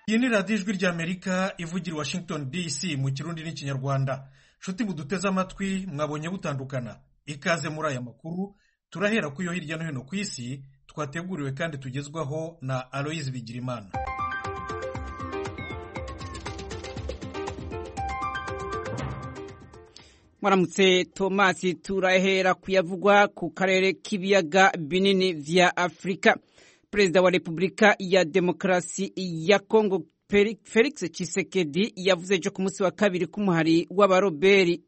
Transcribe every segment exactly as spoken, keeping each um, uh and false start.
Iyi ni radiyo ijwi ry'Amerika ivugira Washington D C mu kirundi n'ikinyarwanda. Nshuti muduteze amatwi mwabonye butandukana. Ikaze muri aya makuru turahera ku yo hirya no hino ku isi twateguriwe kandi tugezwaho na Aloise Bigirimana. Mwaramutse Thomas, turahera kuyavugwa ku karere k'ibiyaga binini vya Afrika. Perezida wa Republika ya Demokrasi ya Kongo Felix Tshisekedi yavuze ejo ku munsi wa kabiri ku muhari w'abaroberi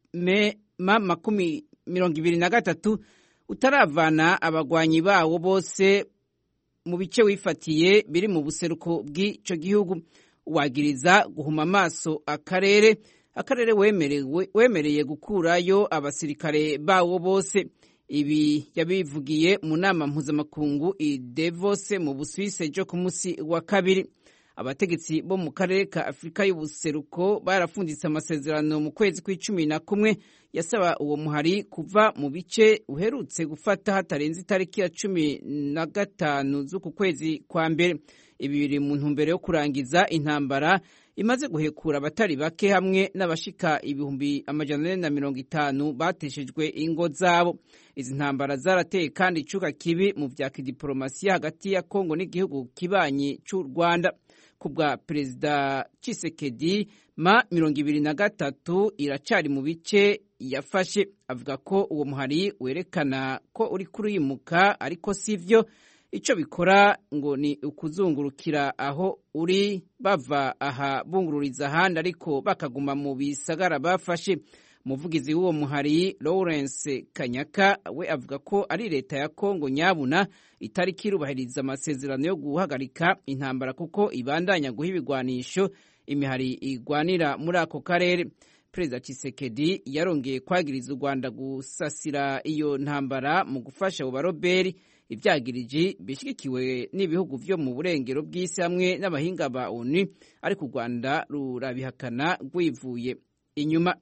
me ma makumi mirongo ibiri na gatatu utaravana abagwanyi bawo bose mu bice wifatiye biri mu buseruko bw'ico gihugu, wagiriza guhuma amaso akarere akarere wemerewe wemereye gukurayo abasirikare bawo bose. Ibi yabivugiye mu nama mpuzamakungu i Davos mu Busuwisi ejo ku munsi wa kabiri. Abategetsi bo mu karere ka Afrika y'ubuseruko barafunditse amasezerano mu kwezi kw'icumi na kumwe yasaba uwo muhari kuva mu bice uherutse gufata hatarenze itariki ya cumi na gatanu z'uku kwezi kwa mbere. Ibi biri mu ntumbero yo kurangiza intambara imaze guhekura abatari bake hamwe n'abashika ibihumbi amajana ane na mirongo itanu bateshejwe ingo zabo. Izi ntambara zarateye kandi icuka kibi mu vya kidiplomasiya hagati ya Kongo n'igihugu kibanyi c'u Rwanda. Kubwa Perezida Tshisekedi, ma mirongo ibiri na gatatu iracari mu bice yafashe. Avuga ko uwo muhari werekana ko uri kurimuka, ariko sivyo. Ico bikora ngo ni ukuzungurukira aho uri bava aha bungururiza ahandi, ariko bakaguma mu bisagara bafashe. Umuvugizi w'uwo muhari Lawrence Kanyaka we avuga ko ari leta ya Kongo nyabuna itariki irubahiriza amasezerano yo guhagarika intambara kuko ibandanya guha ibigwanisho imihari igwanira muri ako karere. Perezida Tshisekedi yarongeye kwagiriza u Rwanda gusasira iyo ntambara mu gufasha abo baroberi, ivyagiriji bishigikiwe n'ibihugu vyo mu burengero bw'isi hamwe n'abahinga ba O N U, ariko u Rwanda rurabihakana rwivuye inyuma.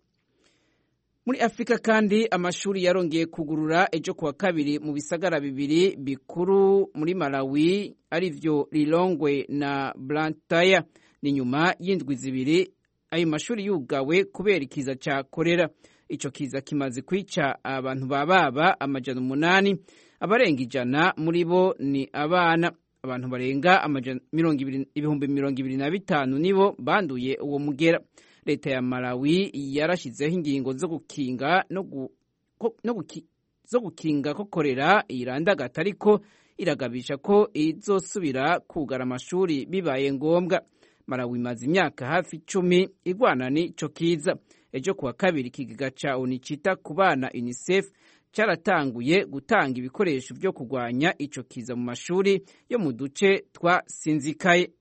Muri Afrika kandi amashuri yarongeye kugurura ejo kuwa kabiri mu bisagara bibiri bikuru muri Malawi, arivyo Lilongwe na Blantyre. Ni nyuma y'indwi zibiri ayo mashuri yugawe kubera ikiza ca kolera. Ico kiza kimaze kwica abantu bababa amajana umunani, abarenga ijana muri bo ni abana. Abantu barenga ibihumbi mirongo ibiri na bitanu nibo banduye uwo mugera. Leta ya Malawi yarashizeho ingingo zo gukinga no gu, no guki, zo gukinga ko kolera irandagata, ariko iragabisha ko izosubira kugara amashuri bibaye ngombwa. Malawi imaze imyaka hafi icumi igwana n'ico kiza. Ejo kuwa kabiri ikigega ca O N U cita ku bana UNICEF cyaratanguye gutanga ibikoresho byo kurwanya ico kiza mu mashuri yo mu duce twa sinzikaye.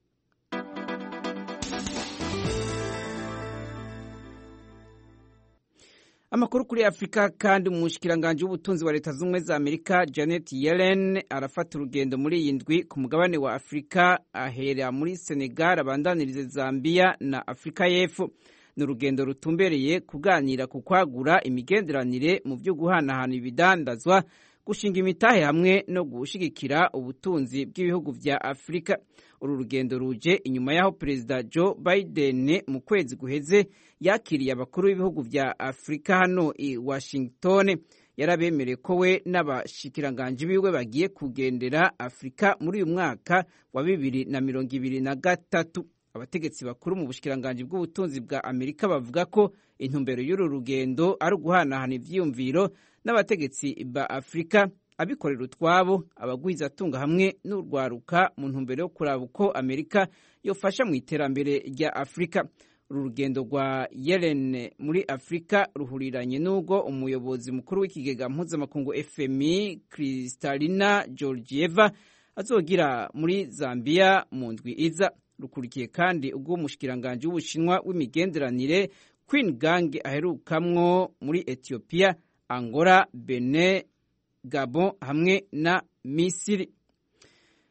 Amakuru kuri Afrika kandi, umushikiranganje w'ubutunzi wa Leta Zunze za Amerika Janet Yellen arafata urugendo muri iyi ndwi ku mugabane wa Afrika, ahera muri Senegal abandanirize Zambia na Afrika y'Epfo. Ni urugendo rutumbereye kuganira ku kwagura imigenderanire mu byo guhanahana ibidandazwa, gushinga imitahe hamwe no gushigikira ubutunzi bw'ibihugu vya Afrika. Uru rugendo ruje inyuma yaho Perezida Joe Biden mu kwezi guheze yakiriye abakuru b'ibihugu vya Afrika hano i Washington. Yarabemereye ko we n'abashikiranganje biwe bagiye kugendera Afrika muri uyu mwaka wa bibiri na mirongo ibiri na gatatu. Abategetsi bakuru mu bushikiranganje bw'ubutunzi bwa Amerika bavuga ko intumbero y'uru rugendo ari uguhanahana ivyiyumviro n'abategetsi ba Afrika, abikorera utwabo, abagwiza atunga hamwe n'urwaruka mu ntumbero yo kuraba uko Amerika yofasha mu iterambere rya Afrika. Uru rugendo rwa Yellen muri Afrika ruhuriranye n'ubwo umuyobozi mukuru w'ikigega mpuzamakungu F M I Kristalina Georgieva azogira muri Zambia mu ndwi iza. Rukurikiye kandi ubwo umushikiranganje w'Ubushinwa w'imigenderanire Qin Gang aherukamwo muri Ethiopia, Angola, Benin, Gabon hamwe na Misiri.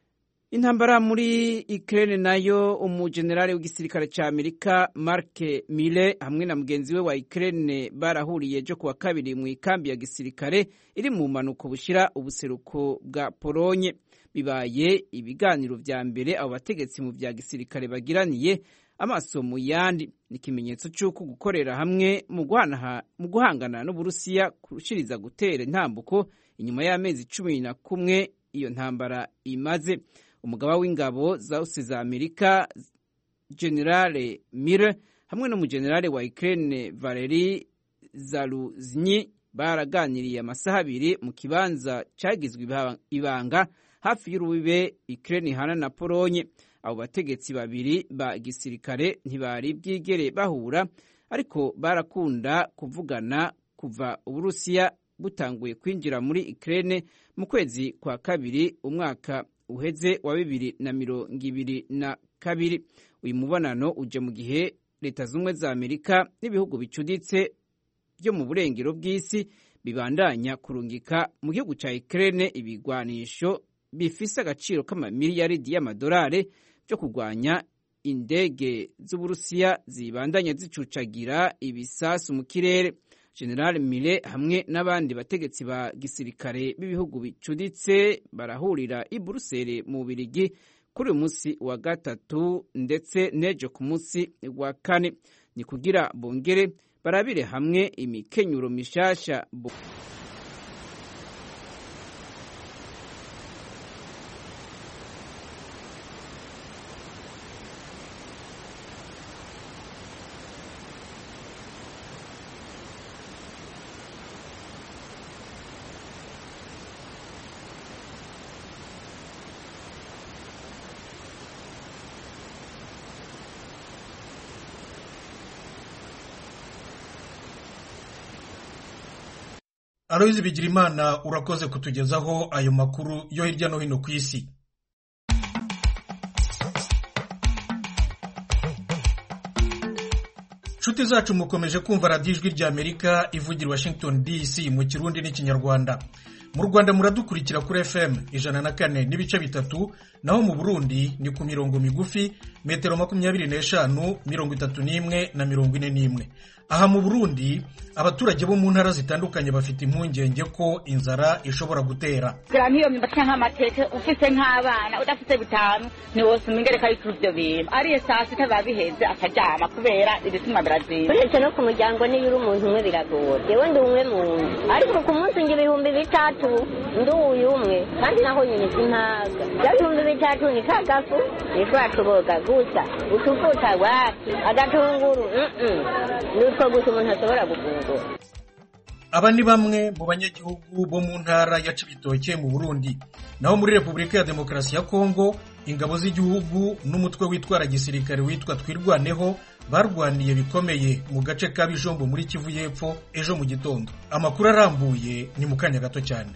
Intambara muri Ukraine nayo umujenerali w'igisirikare ca Amerika Mark Milley hamwe na mugenzi we wa Ukraine barahuriye jo kuwa kabiri mu ikambi ya gisirikare iri mu manuko bushira ubuseruko bwa Polonye. Bibaye ibiganiro vya mbere abo bategetsi mu vya gisirikare bagiraniye amaso mu yandi. Ni ikimenyetso cy'uko gukorera hamwe mu guhana mu guhangana n'Uburusiya kurushiriza gutera intambuko inyuma y'amezi cumi na kumwe iyo ntambara imaze. Umugaba w'ingabo zose za Amerika General Miller hamwe n'umujenerali wa Ukraine Valery Zaluzny baraganiriye amasaha abiri mu kibanza cagizwe ibanga hafi y'urubibe Ukraine hana na Polonye. Abo bategetsi babiri ba gisirikare ntibari bwigere bahura, ariko barakunda kuvugana kuva Uburusiya butanguye kwinjira muri Ukraine mu kwezi kwa kabiri umwaka uheze wa bibiri na mirongo ibiri na kabiri. Uyu mubonano uje mu gihe Leta Zunze za Amerika n'ibihugu bicuditse byo mu burengero bw'isi bibandanya kurungika mu gihugu ca Ukraine ibigwanisho bifise agaciro k'amamiliyaridi y'amadolari byo kurwanya indege z'Uburusiya zibandanya zicucagira ibisasu mu kirere. General Milley hamwe n'abandi bategetsi ba gisirikare b'ibihugu bicuditse barahurira i Brussels mu Bubiligi kuri uyu munsi wa gatatu ndetse n'ejo ku munsi wa kane. Ni kugira bongere barabire hamwe imikenyuro mishasha. Aloyizi Bigirimana urakoze kutugezaho ayo makuru yo hirya no hino ku isi. Nshuti zacu mukomeje kumva radiyo Ijwi rya Amerika ivugira Washington D C mu Kirundi n'Ikinyarwanda. Mu Rwanda muradukurikira kuri F M ijana na kane n'ibice bitatu, naho mu Burundi ni ku mirongo migufi metero makumyabiri n'eshanu, mirongo itatu n'imwe na mirongo ine n'imwe. Aha mu Burundi abaturage bo mu ntara zitandukanye bafite impungenge ko inzara ishobora gutera. Nk'iyo myumbati nk'amateke ufite nk'abana udafite bitanu ni wose umingereka y'ikuru byo bintu. Ariye saa sita babiheze akajama kubera ibituma birazimba. Uretse no ku muryango niyo uri umuntu umwe biragora. Yewe ndi umwe mu nzu. Ariko ku munsi ngira ibihumbi bitatu ndi uyu umwe kandi naho nyine sintaga. Ya bihumbi bitatu ni kagafu nitwatuboga gusa utufuta wapi agatunguru mhm ko gusa umuntu ashobora gufungura. Aba ni bamwe mu banyagihugu bo mu ntara ya Cibitoke mu Burundi. Naho muri Repubulika ya Demokarasi ya Kongo ingabo z'igihugu n'umutwe witwara gisirikare witwa Twirwaneho barwaniye bikomeye mu gace ka Bijombo muri Kivu y'Epfo ejo mu gitondo. Amakuru arambuye ni mu kanya gato cyane.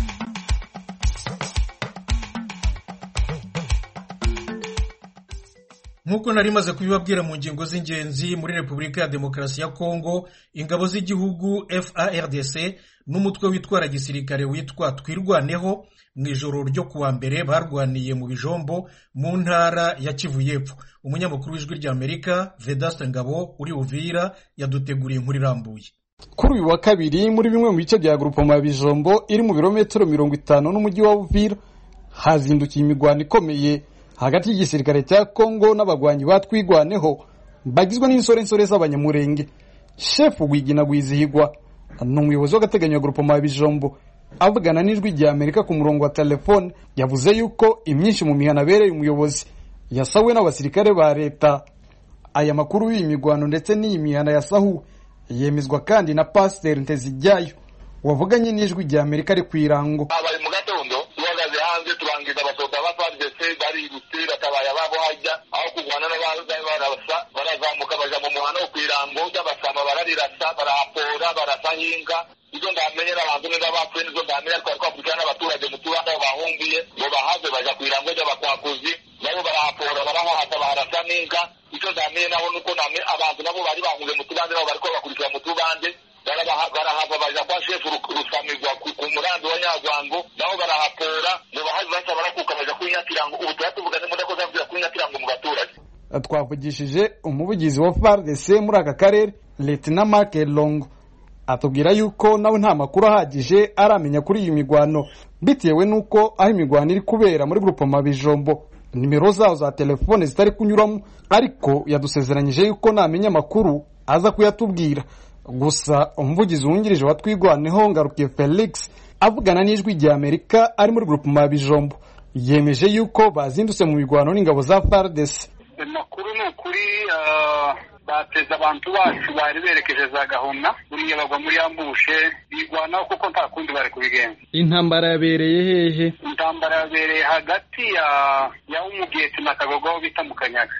Nkuko nari maze kubibabwira mu ngingo z'ingenzi, muri Repubulika ya Demokarasi ya Kongo ingabo z'igihugu F A R D C n'umutwe witwara gisirikare witwa Twirwaneho mu ijoro ryo kuwa mbere barwaniye mu Bijombo mu ntara ya Kivu y'Epfo. Umunyamakuru w'Ijwi rya Amerika Vedaste Ngabo uri Uvira yaduteguriye inkuru irambuye. Kuri uyu wa kabiri muri bimwe mu bice bya Groupement ya Bijombo iri mu birometero mirongo itanu n'umujyi wa Uvira hazindukiye imigwano ikomeye hagati y'igisirikare cya Kongo n'abagwanyi batwigwaneho bagizwe n'insore nsore z'abanyamurenge. Chef Wigina Gwizihigwa n'umuyobozi w'agateganyo wa Groupement ya Bijombo avugana n'Ijwi rya Amerika ku murongo wa telefone yavuze yuko imyinshi mu mihana bereye umuyobozi yasawe n'abasirikare ba leta. Aya makuru y'imigwano ndetse n'imihana yasahu yemezwa kandi na Pasteur Ntezijyayo wavuganye n'Ijwi rya Amerika ari kwirango. Abari mu gatondo tuhagaze hanze turangiza abasoda batwanditse bari rutira tabaya babo hajya aho kugwana n'abantu barabasa barazamuka baja mu muhano kwirango y'abasama bararirasa barapora barasahinga. Izo ndamenye n'abantu n'abapfuye nizo ndamenye ko kwakujana abaturage mu tubanda bahungiye ngo bahave baja kwirango y'abakwakuzi nabo barapora barahata barasaninga. Izo ndamenye naho nuko namwe abantu nabo bari bahungiye mu tubande nabo bariko bakurikira mu tubande barahava baja kwa Chef Rusamirwa ku murambi wa Nyagwango nabo barahapora ngo bahaze baca barakuka baja kwinyatira kirango ubu turatuvugana mudakoze mvira kuri kirango mu baturage. Twavugishije umuvugizi wa F A R D C muri aka karere Lieutenant Mark Longo atubwira yuko nawe nta makuru ahagije aramenya kuri iyi migwano bitewe nuko aho imigwano iri kubera muri groupement Bijombo nimero zaho za telefone zitari kunyuramo, ariko yadusezeranyije yuko namenya amakuru aza kuyatubwira. Gusa umuvugizi wungirije wa Twigwaneho Ngarukiye Felix avugana n'ijwi rya Amerika ari muri groupement Bijombo yemeje yuko bazindutse mu migwano n'ingabo za F A R D C. Amakuru ni ukuri bateza abantu bacu bari berekeje za Gahuna buriya bagwa muri ambushe bigwanaho kuko nta kundi bari kubigenza. Intambara yabereye hehe? Intambara yabereye hagati ya ya Umugeti na Kagogo bita mu Kanyaga.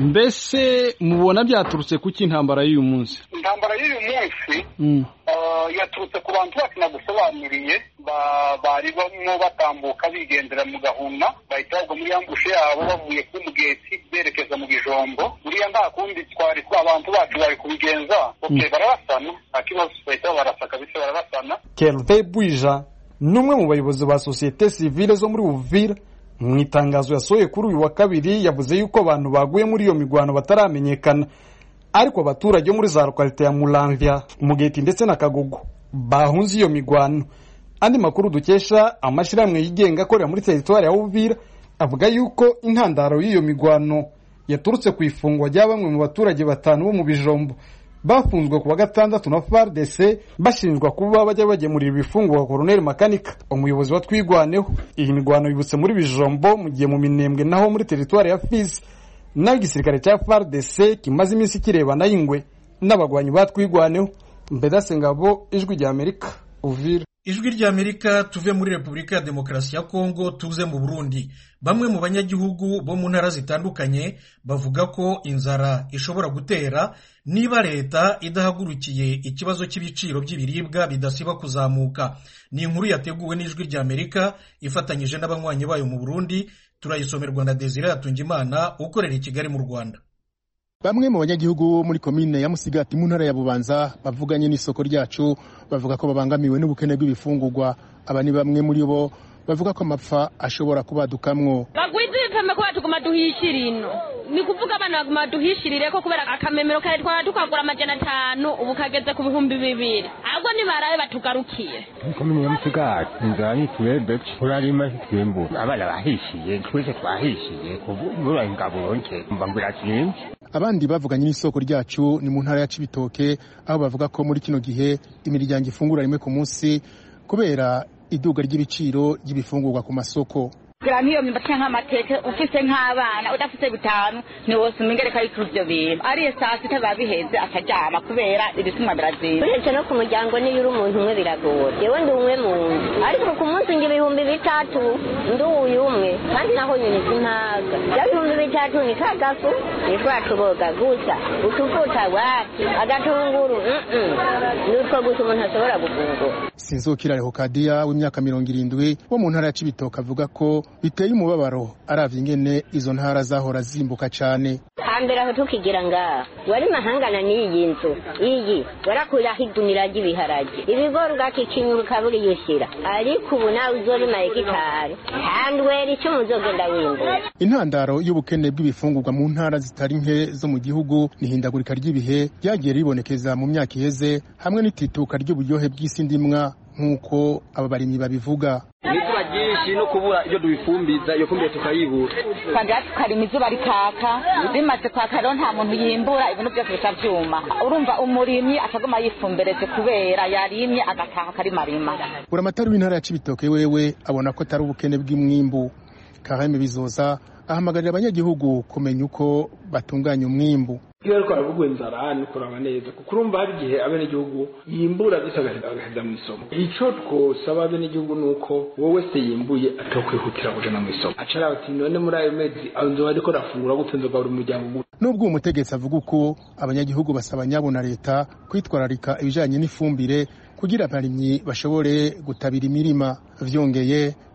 Mbese mubona byaturutse kuki intambara y'uyu munsi? Intambara y'uyu munsi mm. uh, yaturutse ku bantu bacu nagusobanuriye bari bamwe batambuka bigendera mu Gahuna bahita bagwa muri ambushe yabo bavuye ku Mugeti berekeza mu Bijombo. Buriya nta kundi twari kwa abantu bacu bari kubigenza. Okay, barabasana akibazo bahita barasaka bise barabasana. Kelve Bwija numwe mu bayobozi ba societe civile zo muri Uvira mu itangazo yasohoye kuri uyu wa kabiri yavuze yuko abantu baguye muri iyo migwano bataramenyekana, ariko abaturage muri za lokalite ya Muramvya, Mugeti ndetse na Kagogo bahunze iyo migwano. Andi makuru dukesha amashiramwe yigenga akorera muri territoire ya Uvira avuga yuko intandaro y'iyo migwano yaturutse ku ifungwa rya bamwe mu baturage batanu bo mu Bijombo bafunzwe ku wa gatandatu na F A R D C bashinjwa kuba bajya bagemurira ibifungwa Colonel Makanika, umuyobozi wa Twigwaneho. Iyi migwano yibutse muri Bijombo mu gihe mu Minembwe naho muri territoire ya Fizi naho igisirikare cya F A R D C kimaze iminsi kirebana y'ingwe n'abagwanyi ba Twigwaneho. Mbedase Ngabo, ijwi rya Amerika, Uvira. Ijwi rya Amerika tuve muri Republika ya Demokarasi ya Kongo tuze mu Burundi. Bamwe mu banyagihugu bo mu ntara zitandukanye bavuga ko inzara ishobora gutera niba leta idahagurukiye ikibazo cy'ibiciro by'ibiribwa bidasiba kuzamuka. Ni inkuru yateguwe n'ijwi rya Amerika ifatanyije n'abanywanyi bayo mu Burundi. Turayisomerwa na Desire Atungimana ukorera i Kigali mu Rwanda. Bamwe mu banyagihugu muri komine ya Musigati mu ntara ya Bubanza bavuganye n'isoko ryacu bavuga ko babangamiwe n'ubukene bw'ibifungurwa. Aba ni bamwe muri bo bavuga ko amapfa ashobora kubadukamwo. Bagwize ibipeme ko batuguma duhishirino. Ni kuvuga abana baguma duhishirire ko kubera akamemero kare twara tukagura amajana atanu ubu kageze ku bihumbi bibiri. Ahubwo ni barabe batugarukiye. Komine ya Musigati inzani twebwe turarima twembu. Abana bahishiye twese twahishiye kuvuga ingabo yonke mbambira kimwe. Abandi bavuganye n'isoko ryacu ni mu ntara ya Cibitoke aho bavuga ko muri kino gihe imiryango ifungura rimwe ku munsi kubera iduga ry'ibiciro ry'ibifungurwa ku masoko. Gira niyo myumbati nk'amateke ufise nk'abana udafise bitanu ni wose umingereka y'ikuvyo bintu. Ari saa sita babiheze akajama kubera ibisumwa birazimba. Uretse no ku muryango niyo uri umuntu umwe biragora. Yewe ndi umwe mu ariko ku munsi ngira ibihumbi bitatu ndi uyu umwe kandi naho nyine sintaga. Ya bihumbi bitatu ni kagafu nishwa tuboga gusa utuvuta wati agatunguru mhm nutwo gusa umuntu ashobora gufungura. Sinzokira Lehokadia w'imyaka mirongo irindwi wo mu ntara ya Cibitoke avuga ko biteye umubabaro aravye ingene izo ntara zahora zimbuka cyane. Hambere aho tukigira ngaha wari mahangana n'iyi nzu iyi warakuye ahidunira ry'ibiharage ibigori ugakikinyuruka buri yushira ariko ubu nawe uzorima hegitari handwera icyo muzogenda wimbura. Intandaro y'ubukene bw'ibifungurwa mu ntara zitari nke zo mu gihugu nihindagurika ry'ibihe ryagiye ribonekeza mu myaka iheze hamwe n'itituka ry'uburyohe bw'isi ndimwa nk'uko aba barimyi babivuga. Nikuba byinshi no kubura ibyo dubifumbiza iyo fumbire tukayibura. Kaga tukarima izuba rikaka bimaze kwaka rero nta muntu yimbura ibintu byose bikavyuma. Urumva umurimyi atagoma yifumbereze kubera yarimye agataha kari marima. Buramatari w'intara ya Cibitoke wewe abona ko tari ubukene bw'imwimbu. Kareme Bizoza ahamagarira abanyagihugu kumenya uko batunganya umwimbu. Iyo ariko aravuga inzara ni kuraba neza kuko urumva hari igihe abenegihugu yimbura agaheza mu isomo. Ico twosaba abenegihugu nuko wowe se yimbuye atokwihutira kujana mu isomo. Acara ati none muri ayo mezi anzo ariko rafungura gutenza bwa umuryango. Nubwo umutegetsi avuga uko abanyagihugu basaba nyabo na leta kwitwararika ibijanye n'ifumbire kugira abarimyi bashobore gutabira imirima. Vyongeye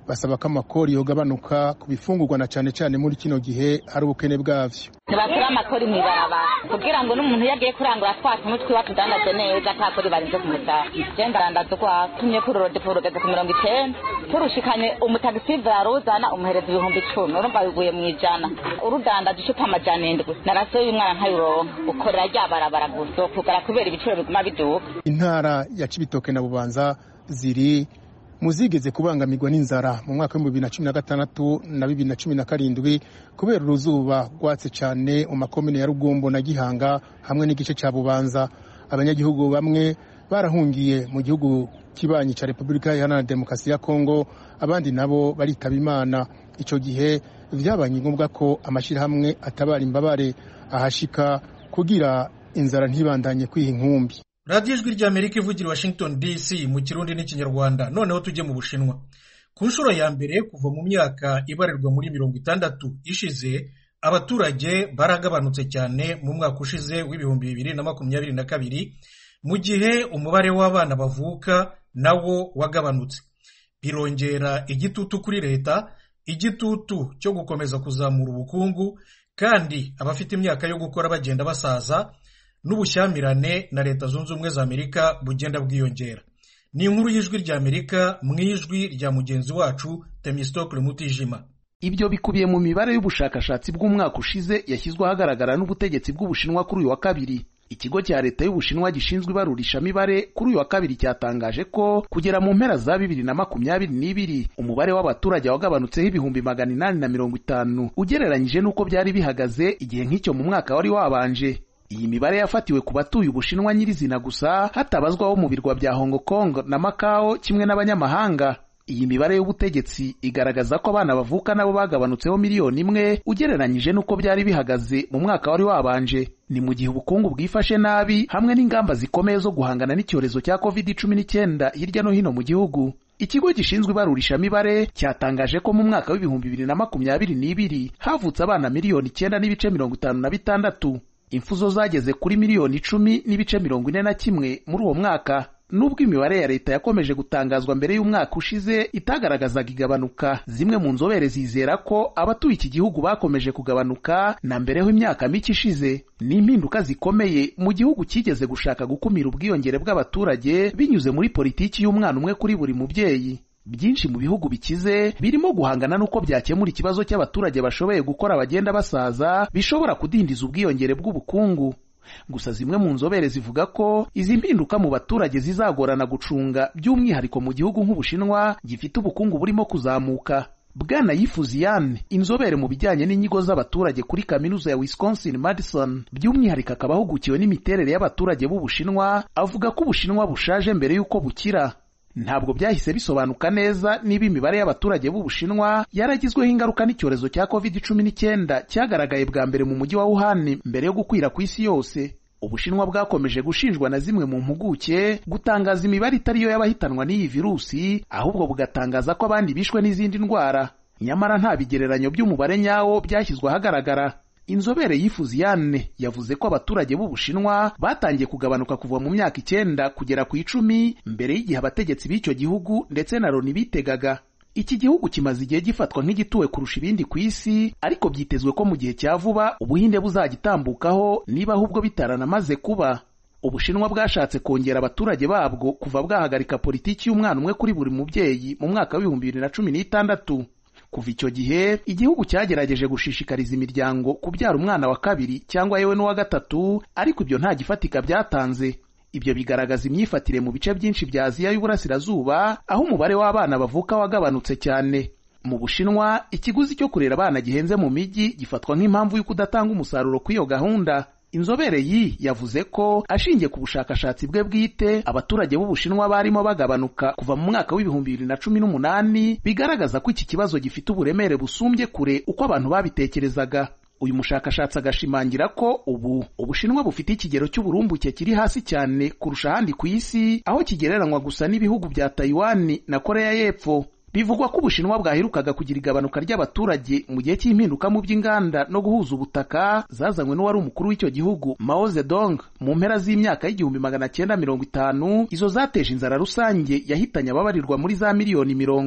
basaba ko amakori yogabanuka ku bifungurwa na cyane cyane muri kino gihe hari ubukene bwavyo. Ntibakira amakori mw'ibarabara kugira ngo n'umuntu yagiye kurangura twatse umutwe wacu dandaze neza atakori barinze kumutaha. Genda randaze kwa tumye kuri rode pour rode ku mirongo icyenda turushikanye umutagisi varuzana umuhereza ibihumbi icumi urumva biguye mu ijana urudandaje icupa amajana indwi narasoye umwana nkayuronka ukorera rya barabara gusa kugara kubera ibiciro biguma biduka. Intara ya Cibitoke na Bubanza ziri muzigeze kubangamirwa n'inzara mu mwaka wa bibiri na cumi na gatandatu na bibiri na cumi na karindwi kubera uruzuba rwatse cyane mu makomine ya Rugombo na Gihanga hamwe n'igice cya Bubanza. Abanyagihugu bamwe barahungiye mu gihugu kibanyi cya Repubulika Iharanira Demokarasi ya Kongo, abandi nabo baritaba Imana. Icyo gihe byabanye ngombwa ko amashirahamwe atabara imbabare ahashika kugira inzara ntibandanye kwiha inkumbi. radiyo ijwi ry'Amerika ivugira Washington D C mu Kirundi n'Ikinyarwanda. Noneho tujye mu Bushinwa. Ku nshuro ya mbere kuva mu myaka ibarirwa muri mirongo itandatu ishize, abaturage baragabanutse cyane mu mwaka ushize w'ibihumbi bibiri na makumyabiri na kabiri, mu gihe umubare w'abana bavuka nawo wagabanutse. Birongera igitutu kuri leta, igitutu cyo gukomeza kuzamura ubukungu, kandi abafite imyaka yo gukora bagenda basaza, n'ubushyamirane na Leta Zunze Ubumwe za Amerika bugenda bwiyongera. Ni inkuru y'ijwi ry'Amerika mu ijwi rya mugenzi wacu Themistocle Mutijima. Ibyo bikubiye mu mibare y'ubushakashatsi bw'umwaka ushize yashyizwe ahagaragara n'ubutegetsi bw'Ubushinwa kuri uyu wa kabiri. Ikigo cya leta y'Ubushinwa gishinzwe ibarurishamibare kuri uyu wa kabiri cyatangaje ko kugera mu mpera za bibiri na makumyabiri n'ibiri umubare w'abaturage wagabanutseho ibihumbi magana inani na mirongo itanu ugereranyije n'uko byari bihagaze igihe nk'icyo mu mwaka wari wabanje. Iyi mibare yafatiwe ku batuye Ubushinwa nyirizina gusa, hatabazwaho mu birwa bya Hong Kong na Macau kimwe n'abanyamahanga. Iyi mibare y'ubutegetsi igaragaza ko abana bavuka nabo bagabanutseho miliyoni imwe ugereranyije n'uko byari bihagaze mu mwaka wari wabanje. Ni mu gihe ubukungu bwifashe nabi hamwe n'ingamba zikomeye zo guhangana n'icyorezo cya covid cumi n'icyenda hirya no hino mu gihugu. Ikigo gishinzwe ibarurishamibare cyatangaje ko mu mwaka w'ibihumbi bibiri na makumyabiri n'ibiri havutse abana miliyoni icyenda n'ibice mirongo itanu na bitandatu. Impfu zo zageze kuri miliyoni icumi n'ibice mirongo ine na kimwe muri uwo mwaka. Nubwo imibare ya leta yakomeje gutangazwa mbere y'umwaka ushize itagaragazaga igabanuka, zimwe mu nzobere zizera ko abatuye iki gihugu bakomeje kugabanuka na mbere y'imyaka mike ishize. Ni impinduka zikomeye mu gihugu kigeze gushaka gukumira ubwiyongere bw'abaturage binyuze muri politiki y'umwana umwe kuri buri mubyeyi. Byinshi mu bihugu bikize birimo guhangana n'uko byakemura ikibazo cy'abaturage bashoboye gukora bagenda basaza bishobora kudindiza ubwiyongere bw'ubukungu. Gusa zimwe mu nzobere zivuga ko izi mpinduka mu baturage zizagorana gucunga, by'umwihariko mu gihugu nk'Ubushinwa gifite ubukungu burimo kuzamuka. Bwana Yifuziyane, inzobere mu bijyanye n'inyigo z'abaturage kuri kaminuza ya Wisconsin Madison, by'umwihariko akaba ahugukiwe n'imiterere y'abaturage b'Ubushinwa, avuga ko Ubushinwa bushaje mbere y'uko bukira. Ntabwo byahise bisobanuka neza niba imibare y'abaturage b'Ubushinwa yaragizweho ingaruka n'icyorezo cya covid cumi n'icyenda cyagaragaye bwa mbere mu mujyi wa Wuhan mbere yo gukwira ku isi yose. Ubushinwa bwakomeje gushinjwa na zimwe mu mpuguke gutangaza imibare itari yo y'abahitanwa n'iyi virusi, ahubwo bugatangaza ko abandi bishwe n'izindi ndwara. Nyamara nta bigereranyo by'umubare nyawo byashyizwe ahagaragara. Inzobere Yifuziyane yavuze ko abaturage b'Ubushinwa batangiye kugabanuka kuva mu myaka icyenda kugera ku icumi mbere y'igihe abategetsi b'icyo gihugu ndetse na Loni bitegaga. Iki gihugu kimaze igihe gifatwa nk'igituwe kurusha ibindi ku isi, ariko byitezwe ko mu gihe cya vuba Ubuhinde buzagitambukaho niba ahubwo bitaranamaze kuba. Ubushinwa bwashatse kongera abaturage babwo kuva bwahagarika politiki y'umwana umwe kuri buri mubyeyi mu mwaka w'ibihumbi bibiri na cumi n'itandatu. Kuva icyo gihe igihugu cyagerageje gushishikariza imiryango kubyara umwana wa kabiri cyangwa yewe n'uwa gatatu, ariko ibyo nta gifatika byatanze. Ibyo bigaragaza imyifatire mu bice byinshi bya Aziya y'Uburasirazuba, aho umubare w'abana bavuka wagabanutse cyane. Mu Bushinwa, ikiguzi cyo kurera abana gihenze mu mijyi gifatwa nk'impamvu y'uko udatanga umusaruro kw'iyo gahunda. Inzobere yi yavuze ko ashingiye ku bushakashatsi bwe bwite, abaturage b'Ubushinwa barimo bagabanuka kuva mu mwaka w'ibihumbi bibiri na cumi n'umunani, bigaragaza ko iki kibazo gifite uburemere busumbye kure uko abantu babitekerezaga. Uyu mushakashatsi agashimangira ko ubu Ubushinwa bufite ikigero cy'uburumbuke kiri hasi cyane kurusha ahandi ku isi, aho kigereranywa gusa n'ibihugu bya Taiwan na Korea y'Epfo. Bivugwa ko Ubushinwa bwaherukaga kugira igabanuka ry'abaturage mu gihe cy'impinduka mu by'inganda no guhuza ubutaka zazanywe n'uwari umukuru w'icyo gihugu Mao Zedong mu mpera z'imyaka y'igihumbi magana cyenda mirongo itanu. Izo zateje inzara rusange yahitanye ababarirwa muri za miliyoni mirongo.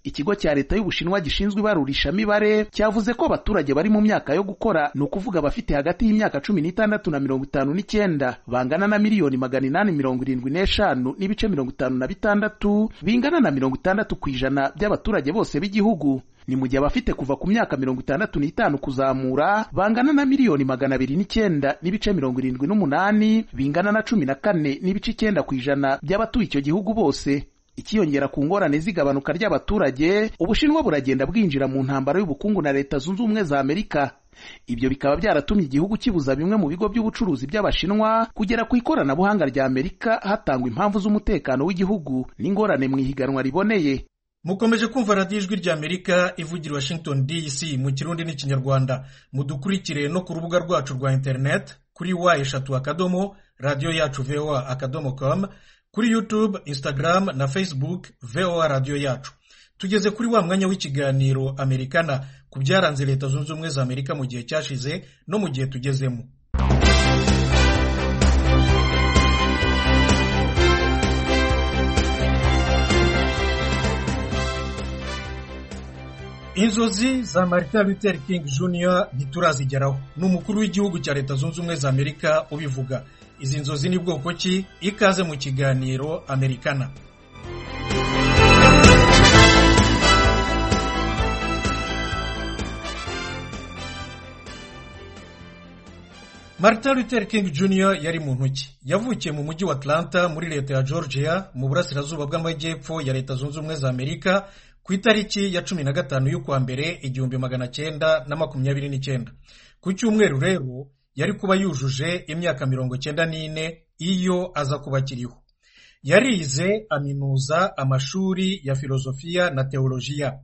ikigo cya leta y'Ubushinwa gishinzwe ibarurishamibare cyavuze ko abaturage bari mu myaka yo gukora, ni ukuvuga abafite hagati y'imyaka cumi n'itandatu na mirongo itanu n'icyenda, bangana na miliyoni magana inani mirongo irindwi n'eshanu n'ibice mirongo itanu na bitandatu, bingana na mirongo itandatu ku ijana by'abaturage bose b'igihugu. Ni mu gihe abafite kuva ku myaka mirongo itandatu n'itanu kuzamura bangana na miliyoni magana abiri n'icyenda n'ibice mirongo irindwi n'umunani, bingana na cumi na kane n'ibice icyenda ku ijana by'abatuye icyo gihugu bose. Ikiyongera ku ngorane z'igabanuka ry'abaturage, Ubushinwa buragenda bwinjira mu ntambara y'ubukungu na Leta Zunze Ubumwe za Amerika. Ibyo bikaba byaratumye igihugu kibuza bimwe mu bigo by'ubucuruzi by'Abashinwa kugera ku ikoranabuhanga rya Amerika, hatangwa impamvu z'umutekano w'igihugu n'ingorane mu ihiganwa riboneye. Mukomeje kumva radiyo ijwi rya Amerika ivugira Washington D C mu Kirundi n'Ikinyarwanda. Mudukurikire no ku rubuga rwacu rwa internet kuri wa eshatu akadomo radio yacu voa akadomo com, kuri YouTube, Instagram na Facebook voa radio yacu. Tugeze kuri wa mwanya w'ikiganiro Amerikana ku byaranze Leta Zunze Ubumwe za Amerika mu gihe cyashize no mu gihe tugezemo. Inzozi za Martin Luther King Junior ntiturazigeraho. Ni umukuru w'igihugu cya Leta Zunze Ubumwe za Amerika ubivuga. Izi nzozi ni bwoko ki? Ikaze mu kiganiro Amerikana. Martin Luther King Junior yari muntu ki? Yavukiye mu mujyi wa Atlanta muri leta ya Georgia mu burasirazuba bw'amajyepfo ya Leta Zunze Ubumwe za Amerika ku itariki ya cumi na gatanu y'ukwa mbere igihumbi magana cyenda na makumyabiri n'icyenda. Ku cyumweru rero yari kuba yujuje imyaka mirongo cyenda n'ine iyo aza kuba akiriho. Yarize aminuza amashuri ya filozofiya na teolojiya.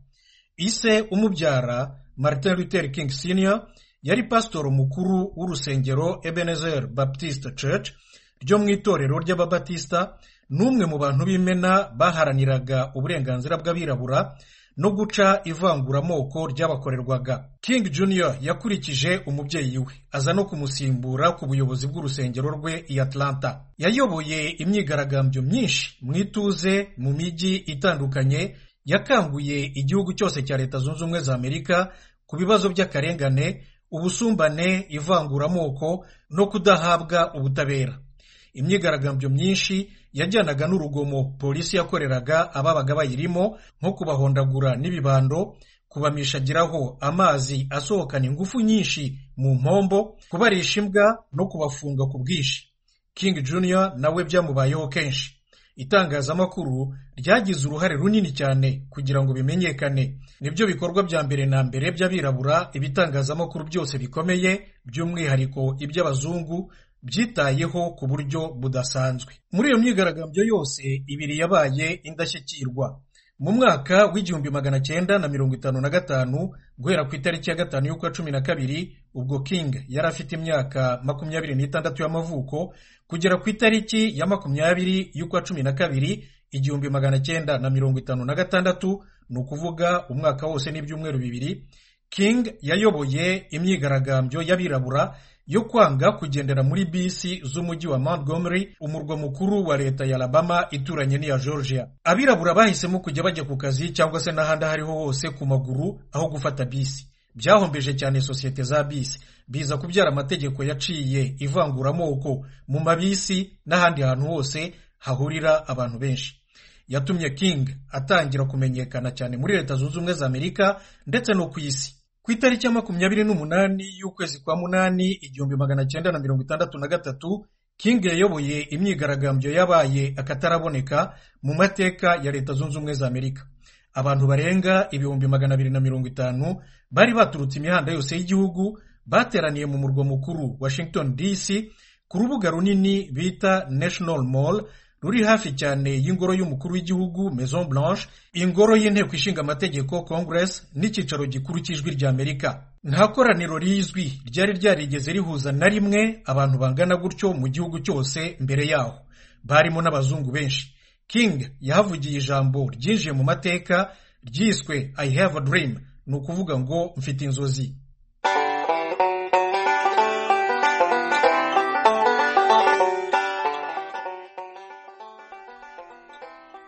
Ise umubyara Martin Luther King Senior yari pasitoro mukuru w'urusengero Ebenezer Baptist Church ryo mu itorero ry'Ababatista, n'umwe mu bantu b'imena baharaniraga uburenganzira bw'abirabura no guca ivanguramoko ry'abakorerwaga. King Junior yakurikije umubyeyi we, aza no kumusimbura ku buyobozi bw'urusengero rwe i Atlanta. Yayoboye imyigaragambyo myinshi mu ituze mu mijyi itandukanye, yakanguye igihugu cyose cya Leta Zunze Ubumwe za Amerika ku bibazo by'akarengane, ubusumbane, ivanguramoko no kudahabwa ubutabera. Imyigaragambyo myinshi yajyanaga n'urugomo polisi yakoreraga ababaga bayirimo, nko kubahondagura n'ibibando, kubamishagiraho amazi asohokana ingufu nyinshi mu mpombo, kubarisha imbwa no kubafunga ku bwinshi. King Junior nawe byamubayeho kenshi. Itangazamakuru ryagize uruhare runini cyane kugira ngo bimenyekane. Nibyo bikorwa bya mbere na mbere by'abirabura ibitangazamakuru byose bikomeye, by'umwihariko iby'abazungu, byitayeho ku buryo budasanzwe. Muri iyo myigaragambyo yose ibiri yabaye indashyikirwa. Mu mwaka w'igihumbi magana cyenda na mirongo itanu na gatanu, guhera ku itariki ya gatanu y'ukwa cumi na kabiri, ubwo King yari afite imyaka makumyabiri n'itandatu y'amavuko, kugera ku itariki ya makumyabiri y'ukwa cumi na kabiri igihumbi magana cyenda na mirongo itanu na gatandatu, ni ukuvuga umwaka wose n'ibyumweru bibiri, King yayoboye imyigaragambyo y'abirabura yo kwanga kugendera muri bisi z'umujyi wa Montgomery, umurwa mukuru wa leta ya Alabama ituranye n'iya Georgia. Abirabura bahisemo kujya bajya ku kazi cyangwa se n'ahandi hariho hose ku maguru aho gufata bisi. Byahombeje cyane sosiyete za bisi, biza kubyara amategeko yaciye ivanguramoko mu mabisi n'ahandi hantu hose hahurira abantu benshi. Yatumye King atangira kumenyekana cyane muri Leta Zunze Ubumwe za Amerika ndetse no ku isi. Ku itariki ya makumyabiri n'umunani y'ukwezi kwa munani igihumbi magana cyenda na mirongo itandatu na gatatu, King yayoboye imyigaragambyo yabaye akataraboneka mu mateka ya Leta Zunze Ubumwe za Amerika. Abantu barenga ibihumbi magana abiri na mirongo itanu bari baturutse imihanda yose y'igihugu, bateraniye mu murwa mukuru Washington D C ku rubuga runini bita National Mall, ruri hafi cyane y'ingoro y'umukuru w'igihugu Maison Blanche, ingoro y'inteko ishinga amategeko Congress, n'icyicaro gikuru cy'ijwi rya Amerika. Nta koraniro rizwi ryari ryarigeze rihuza na rimwe abantu bangana gutyo mu gihugu cyose mbere yaho, barimo n'abazungu benshi. King yahavugiye ijambo ryinjiye mu mateka ryiswe I have a dream, ni ukuvuga ngo mfite inzozi.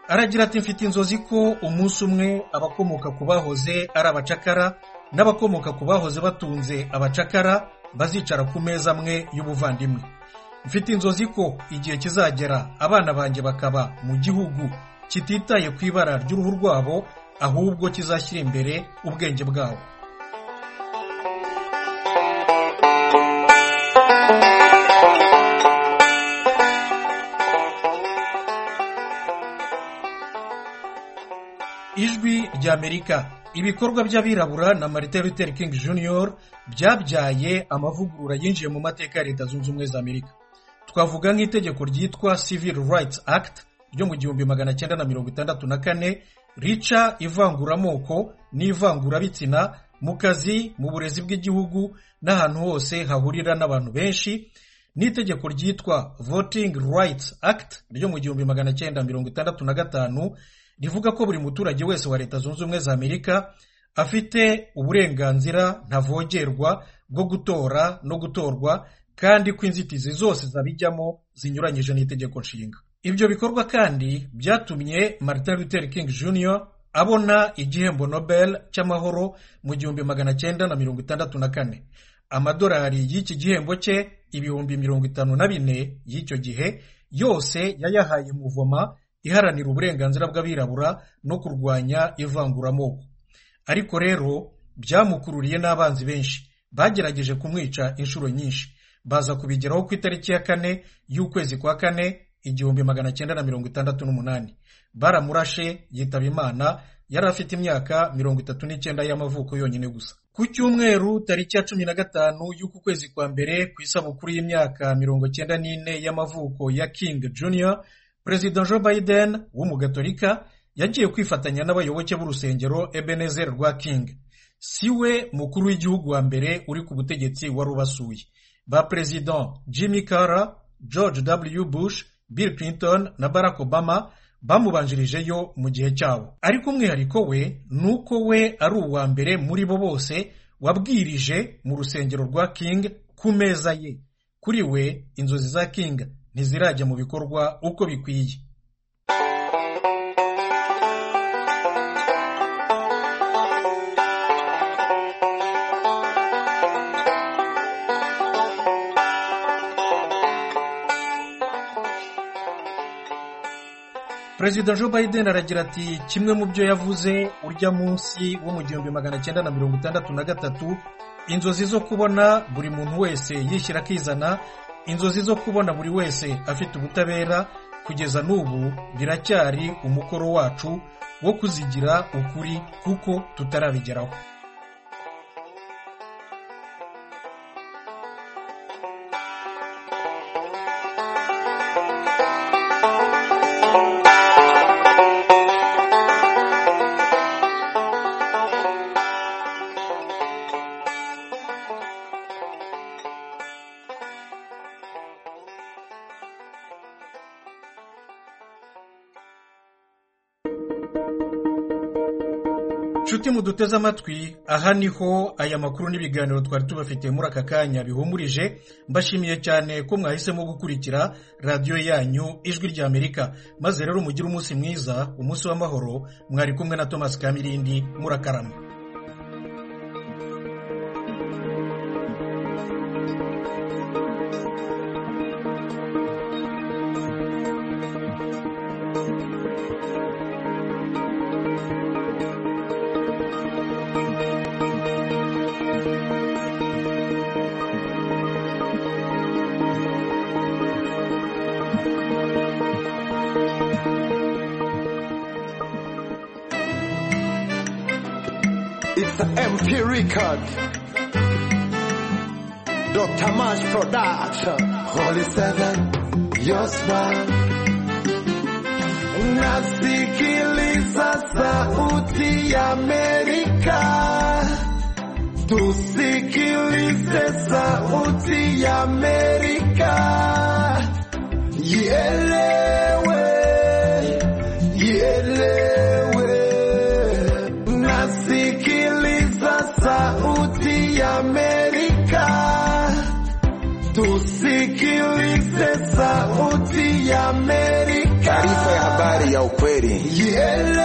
aragira ati mfite inzozi ko umunsi umwe abakomoka ku bahoze ari abacakara n'abakomoka ku bahoze batunze abacakara bazicara ku meza amwe y'ubuvandimwe. Mfite inzozi ko igihe kizagera abana banjye bakaba mu gihugu kititaye ku ibara ry'uruhu rwabo, ahubwo kizashyira imbere ubwenge bwabo. Ijwi ry'Amerika. Ibikorwa by'abirabura na Martin Luther King Junior byabyaye amavugurura yinjiye mu mateka ya Leta Zunze Ubumwe za Amerika. Twavuga nk'itegeko ryitwa Civil Rights Act ryo mu gihumbi magana cyenda na mirongo itandatu na kane rica ivanguramoko n'ivangurabitsina mu kazi, mu burezi bw'igihugu n'ahantu hose hahurira n'abantu benshi, n'itegeko ryitwa Voting Rights Act ryo mu gihumbi magana cyenda mirongo itandatu na gatanu rivuga ko buri muturage wese wa Leta Zunze Ubumwe za Amerika afite uburenganzira ntavogerwa bwo gutora no gutorwa, kandi ko inzitizi zose zabijyamo zinyuranyije n'itegeko nshinga. Ibyo bikorwa kandi byatumye Martin Luther King Junior abona igihembo Nobel cy'amahoro mu gihumbi magana cyenda na mirongo itandatu na kane. Amadolari y'iki gihembo cye ibihumbi mirongo itanu na bine y'icyo gihe yose yayahaye muvoma iharanira uburenganzira bw'abirabura no kurwanya ivanguramoko. Ariko rero byamukururiye n'abanzi benshi bagerageje kumwica inshuro nyinshi, baza kubigeraho ku itariki ya kane y'ukwezi kwa kane igihumbi magana cyenda na mirongo itandatu n'umunani. Baramurashe yitaba Imana, yari afite imyaka mirongo itatu n'icyenda y'amavuko yonyine gusa. Ku cyumweru tariki ya cumi na gatanu y'uku kwezi kwa mbere, ku isabukuru y'imyaka mirongo cyenda n'ine y'amavuko ya King Junior, Perezida Joe Biden w'umugatolika yagiye kwifatanya n'abayoboke b'urusengero Ebenezer rwa King. Siwe mukuru w'igihugu wa mbere uri ku butegetsi wari ubasuye. Ba Perezida Jimmy Carter, George W. Bush, Bill Clinton na Barack Obama bamubanjirijeyo mu gihe cyabo. Ariko umwihariko we nuko we ari uwa mbere muri bo bose wabwirije mu rusengero rwa King ku meza ye. Kuri we inzozi za King ntizirajya mu bikorwa uko bikwiye. Perezida Joe Biden aragira ati kimwe mu byo yavuze urya munsi wo mu gihumbi magana cyenda na mirongo itandatu na gatatu, inzozi zo kubona buri muntu wese yishyira akizana, inzozi zo kubona buri wese afite ubutabera, kugeza n'ubu biracyari umukoro wacu wo kuzigira ukuri kuko tutarabigeraho. Nshuti muduteze amatwi, aha niho aya makuru n'ibiganiro twari tubafitiye muri aka kanya bihumurije. Mbashimiye cyane ko mwahisemo gukurikira radiyo yanyu Ijwi ry'Amerika. Maze rero mugire umunsi mwiza, umunsi w'amahoro. Mwari kumwe na Thomas Kamirindi, murakarama. It's an M P record. Doctor Mash Production. Holy Seven, your smile. Nasikiliza sauti ya Amerika. Tusikilize sauti ya Amerika. Ielewe, ielewe. Nasikiliza sauti ya Amerika. Tusikilize sauti ya Amerika. Taarifa ya habari ya ukweli. Yellow